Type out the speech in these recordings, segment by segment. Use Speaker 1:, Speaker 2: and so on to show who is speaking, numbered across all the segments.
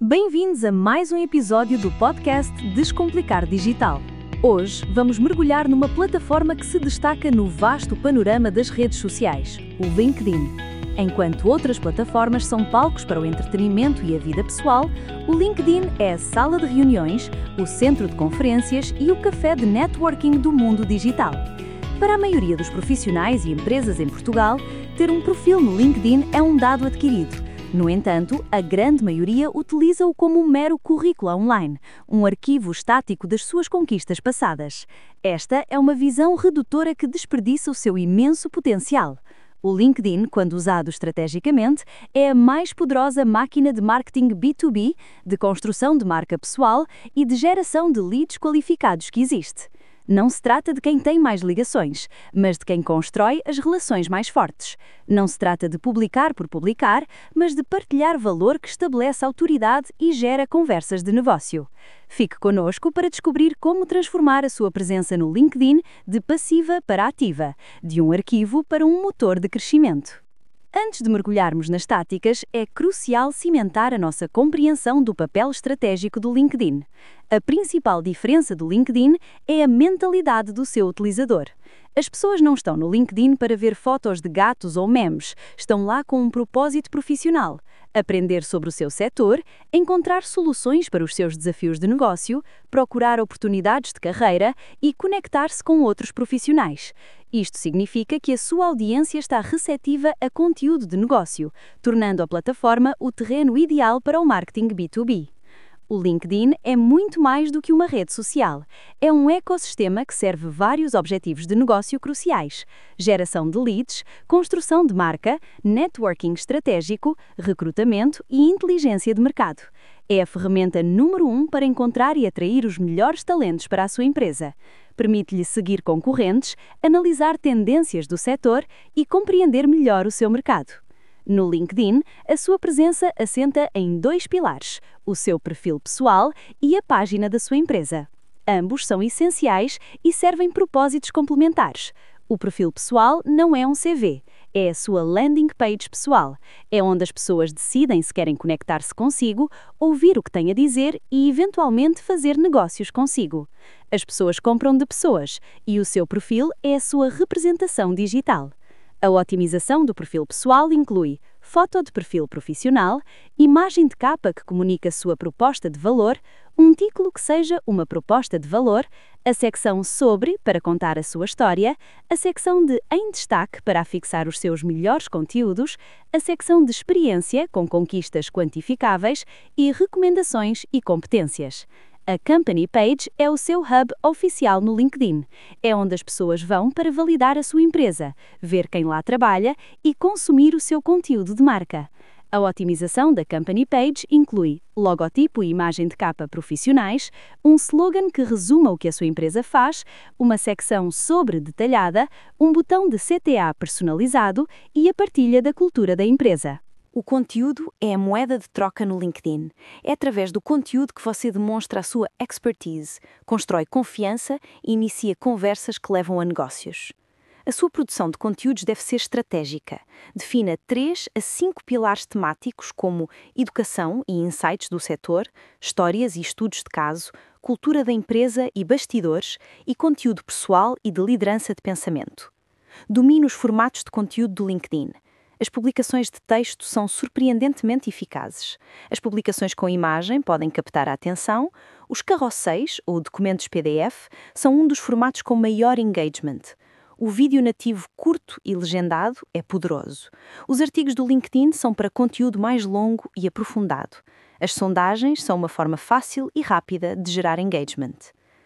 Speaker 1: Bem-vindos a mais um episódio do podcast Descomplicar Digital. Hoje vamos mergulhar numa plataforma que se destaca no vasto panorama das redes sociais, o LinkedIn. Enquanto outras plataformas são palcos para o entretenimento e a vida pessoal, o LinkedIn é a sala de reuniões, o centro de conferências e o café de networking do mundo digital. Para a maioria dos profissionais e empresas em Portugal, ter um perfil no LinkedIn é um dado adquirido. No entanto, a grande maioria utiliza-o como um mero currículo online, um arquivo estático das suas conquistas passadas. Esta é uma visão redutora que desperdiça o seu imenso potencial. O LinkedIn, quando usado estrategicamente, é a mais poderosa máquina de marketing B2B, de construção de marca pessoal e de geração de leads qualificados que existe. Não se trata de quem tem mais ligações, mas de quem constrói as relações mais fortes. Não se trata de publicar por publicar, mas de partilhar valor que estabelece autoridade e gera conversas de negócio. Fique connosco para descobrir como transformar a sua presença no LinkedIn de passiva para ativa, de um arquivo para um motor de crescimento. Antes de mergulharmos nas táticas, é crucial cimentar a nossa compreensão do papel estratégico do LinkedIn. A principal diferença do LinkedIn é a mentalidade do seu utilizador. As pessoas não estão no LinkedIn para ver fotos de gatos ou memes, estão lá com um propósito profissional: aprender sobre o seu setor, encontrar soluções para os seus desafios de negócio, procurar oportunidades de carreira e conectar-se com outros profissionais. Isto significa que a sua audiência está receptiva a conteúdo de negócio, tornando a plataforma o terreno ideal para o marketing B2B. O LinkedIn é muito mais do que uma rede social. É um ecossistema que serve vários objetivos de negócio cruciais: geração de leads, construção de marca, networking estratégico, recrutamento e inteligência de mercado. É a ferramenta número 1 para encontrar e atrair os melhores talentos para a sua empresa. Permite-lhe seguir concorrentes, analisar tendências do setor e compreender melhor o seu mercado. No LinkedIn, a sua presença assenta em 2 pilares: o seu perfil pessoal e a página da sua empresa. Ambos são essenciais e servem propósitos complementares. O perfil pessoal não é um CV, é a sua landing page pessoal. É onde as pessoas decidem se querem conectar-se consigo, ouvir o que tem a dizer e, eventualmente, fazer negócios consigo. As pessoas compram de pessoas e o seu perfil é a sua representação digital. A otimização do perfil pessoal inclui foto de perfil profissional, imagem de capa que comunica sua proposta de valor, um título que seja uma proposta de valor, a secção sobre para contar a sua história, a secção de em destaque para afixar os seus melhores conteúdos, a secção de experiência com conquistas quantificáveis e recomendações e competências. A Company Page é o seu hub oficial no LinkedIn. É onde as pessoas vão para validar a sua empresa, ver quem lá trabalha e consumir o seu conteúdo de marca. A otimização da Company Page inclui logotipo e imagem de capa profissionais, um slogan que resuma o que a sua empresa faz, uma secção sobre detalhada, um botão de CTA personalizado e a partilha da cultura da empresa. O conteúdo é a moeda de troca no LinkedIn. É através do conteúdo que você demonstra a sua expertise, constrói confiança e inicia conversas que levam a negócios. A sua produção de conteúdos deve ser estratégica. Defina 3 a 5 pilares temáticos como educação e insights do setor, histórias e estudos de caso, cultura da empresa e bastidores e conteúdo pessoal e de liderança de pensamento. Domine os formatos de conteúdo do LinkedIn. As publicações de texto são surpreendentemente eficazes. As publicações com imagem podem captar a atenção. Os carrosséis, ou documentos PDF, são um dos formatos com maior engagement. O vídeo nativo curto e legendado é poderoso. Os artigos do LinkedIn são para conteúdo mais longo e aprofundado. As sondagens são uma forma fácil e rápida de gerar engagement.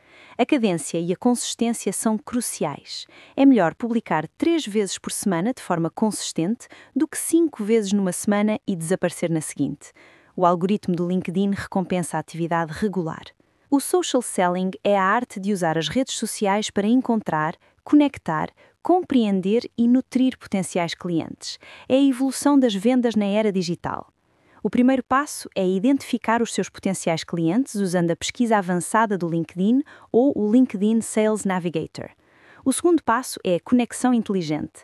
Speaker 1: A cadência e a consistência são cruciais. É melhor publicar 3 vezes por semana de forma consistente do que 5 vezes numa semana e desaparecer na seguinte. O algoritmo do LinkedIn recompensa a atividade regular. O social selling é a arte de usar as redes sociais para encontrar, conectar, compreender e nutrir potenciais clientes. É a evolução das vendas na era digital. O primeiro passo é identificar os seus potenciais clientes usando a pesquisa avançada do LinkedIn ou o LinkedIn Sales Navigator. O segundo passo é a conexão inteligente.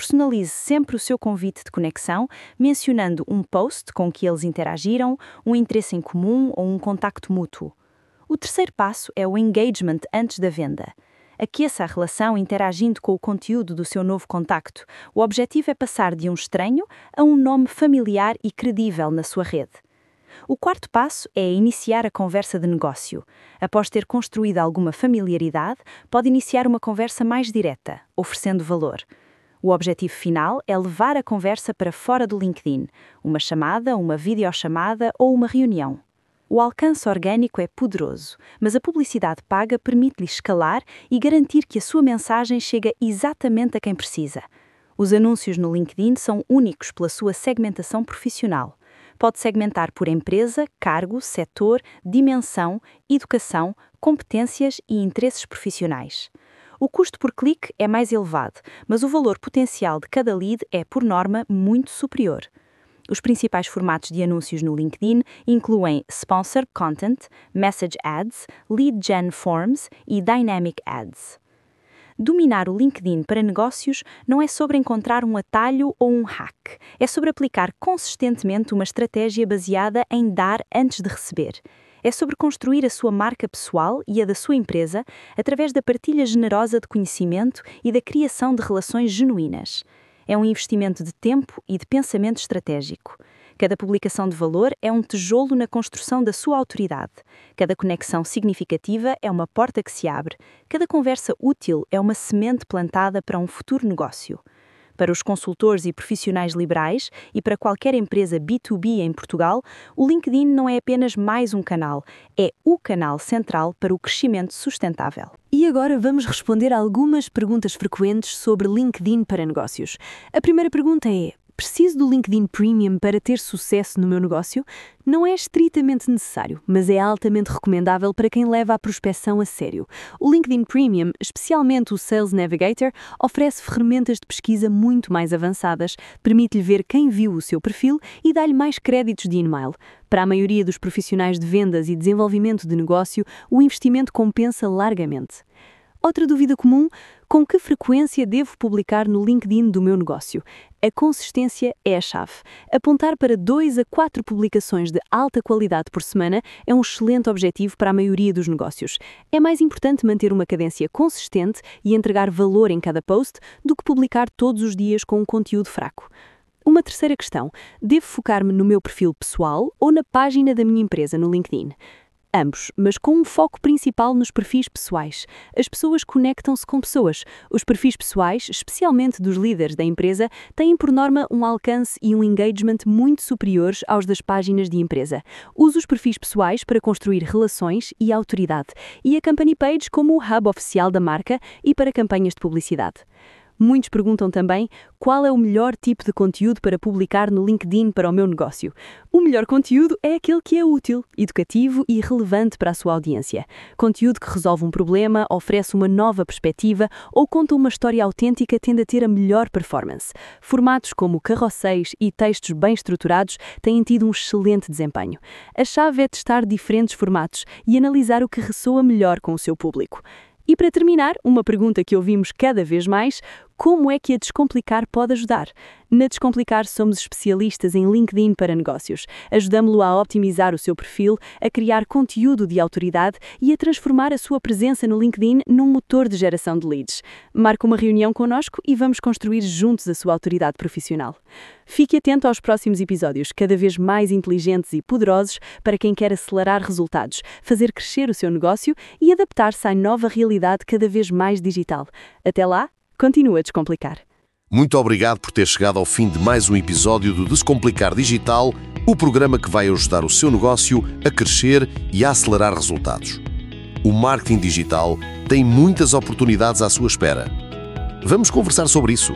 Speaker 1: Personalize sempre o seu convite de conexão, mencionando um post com que eles interagiram, um interesse em comum ou um contacto mútuo. O terceiro passo é o engagement antes da venda. Aqueça a relação interagindo com o conteúdo do seu novo contacto. O objetivo é passar de um estranho a um nome familiar e credível na sua rede. O quarto passo é iniciar a conversa de negócio. Após ter construído alguma familiaridade, pode iniciar uma conversa mais direta, oferecendo valor. O objetivo final é levar a conversa para fora do LinkedIn, uma chamada, uma videochamada ou uma reunião. O alcance orgânico é poderoso, mas a publicidade paga permite-lhe escalar e garantir que a sua mensagem chega exatamente a quem precisa. Os anúncios no LinkedIn são únicos pela sua segmentação profissional. Pode segmentar por empresa, cargo, setor, dimensão, educação, competências e interesses profissionais. O custo por clique é mais elevado, mas o valor potencial de cada lead é, por norma, muito superior. Os principais formatos de anúncios no LinkedIn incluem Sponsored Content, Message Ads, Lead Gen Forms e Dynamic Ads. Dominar o LinkedIn para negócios não é sobre encontrar um atalho ou um hack. É sobre aplicar consistentemente uma estratégia baseada em dar antes de receber. É sobre construir a sua marca pessoal e a da sua empresa através da partilha generosa de conhecimento e da criação de relações genuínas. É um investimento de tempo e de pensamento estratégico. Cada publicação de valor é um tijolo na construção da sua autoridade. Cada conexão significativa é uma porta que se abre. Cada conversa útil é uma semente plantada para um futuro negócio. Para os consultores e profissionais liberais e para qualquer empresa B2B em Portugal, o LinkedIn não é apenas mais um canal, é o canal central para o crescimento sustentável.
Speaker 2: E agora vamos responder a algumas perguntas frequentes sobre LinkedIn para negócios. A primeira pergunta é: preciso do LinkedIn Premium para ter sucesso no meu negócio? Não é estritamente necessário, mas é altamente recomendável para quem leva a prospecção a sério. O LinkedIn Premium, especialmente o Sales Navigator, oferece ferramentas de pesquisa muito mais avançadas, permite-lhe ver quem viu o seu perfil e dá-lhe mais créditos de e-mail. Para a maioria dos profissionais de vendas e desenvolvimento de negócio, o investimento compensa largamente. Outra dúvida comum: com que frequência devo publicar no LinkedIn do meu negócio? A consistência é a chave. Apontar para 2 a 4 publicações de alta qualidade por semana é um excelente objetivo para a maioria dos negócios. É mais importante manter uma cadência consistente e entregar valor em cada post do que publicar todos os dias com um conteúdo fraco. Uma terceira questão: devo focar-me no meu perfil pessoal ou na página da minha empresa no LinkedIn? Ambos, mas com um foco principal nos perfis pessoais. As pessoas conectam-se com pessoas. Os perfis pessoais, especialmente dos líderes da empresa, têm por norma um alcance e um engagement muito superiores aos das páginas de empresa. Use os perfis pessoais para construir relações e autoridade, e a company page como o hub oficial da marca e para campanhas de publicidade. Muitos perguntam também qual é o melhor tipo de conteúdo para publicar no LinkedIn para o meu negócio. O melhor conteúdo é aquele que é útil, educativo e relevante para a sua audiência. Conteúdo que resolve um problema, oferece uma nova perspectiva ou conta uma história autêntica tende a ter a melhor performance. Formatos como carrosséis e textos bem estruturados têm tido um excelente desempenho. A chave é testar diferentes formatos e analisar o que ressoa melhor com o seu público. E para terminar, uma pergunta que ouvimos cada vez mais: como é que a Descomplicar pode ajudar? Na Descomplicar somos especialistas em LinkedIn para negócios. Ajudamos-lo a optimizar o seu perfil, a criar conteúdo de autoridade e a transformar a sua presença no LinkedIn num motor de geração de leads. Marque uma reunião connosco e vamos construir juntos a sua autoridade profissional. Fique atento aos próximos episódios, cada vez mais inteligentes e poderosos para quem quer acelerar resultados, fazer crescer o seu negócio e adaptar-se à nova realidade cada vez mais digital. Até lá, continua a descomplicar.
Speaker 3: Muito obrigado por ter chegado ao fim de mais um episódio do Descomplicar Digital, o programa que vai ajudar o seu negócio a crescer e a acelerar resultados. O marketing digital tem muitas oportunidades à sua espera. Vamos conversar sobre isso.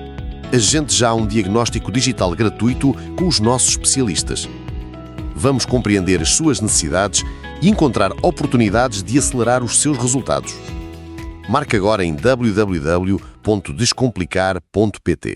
Speaker 3: Agende já um diagnóstico digital gratuito com os nossos especialistas. Vamos compreender as suas necessidades e encontrar oportunidades de acelerar os seus resultados. Marque agora em www.descomplicar.pt.